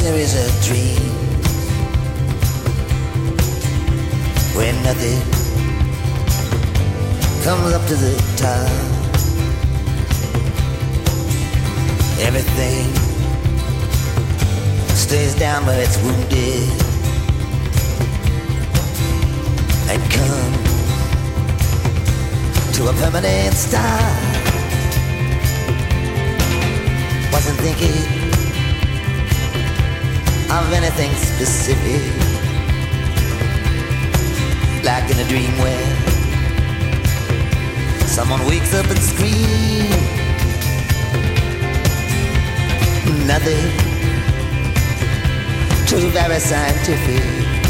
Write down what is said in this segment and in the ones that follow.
series of dreams where nothing comes up to the top. Everything stays down where it's wounded and comes to a permanent stop. Wasn't thinking of anything specific, like in a dream where someone wakes up and screams. Nothing too very scientific.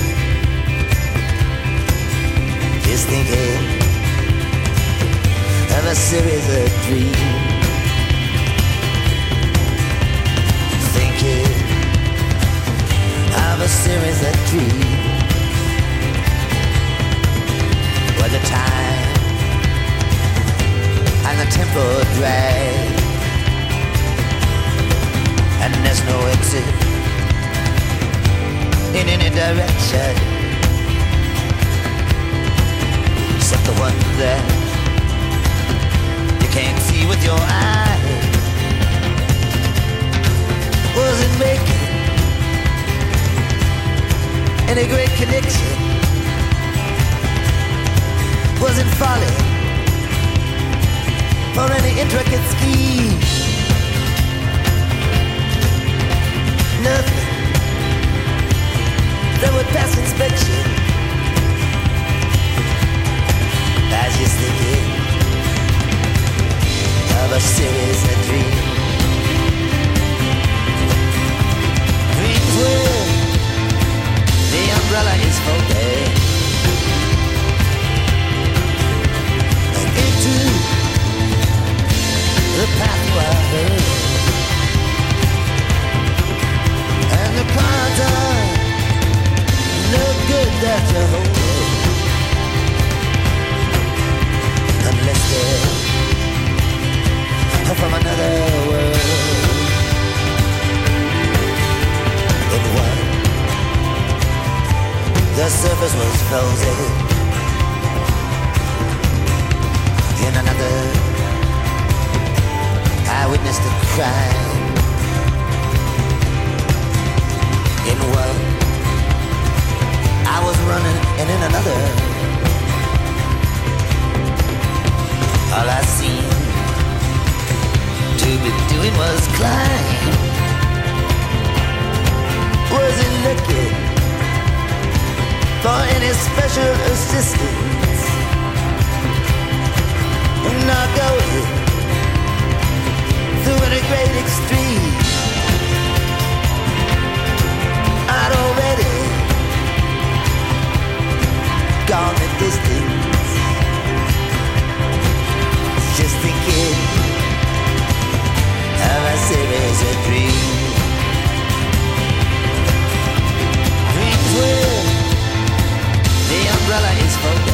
Just thinking of a series of dreams. Thinking of a series of dreams where the time and the tempo drag, and there's no exit in any direction except the one that you can't see with your eyes. Was it making any great connection? Was it folly for any intricate scheme? Nothing that would pass inspection. I was just thinking of a series of dreams. Dreams where the umbrella is folded and into the path you are heard. And the cards are no good that you hold, unless they're from another world. In one, the surface was frozen. In another, I witnessed a crime. In one, I was running, and in another, all I seemed to be doing was climb. Wasn't looking for any special assistance, not going through any great extreme. I'd already gone the distance, just thinking of a series of dreams. Dreams where the umbrella is folded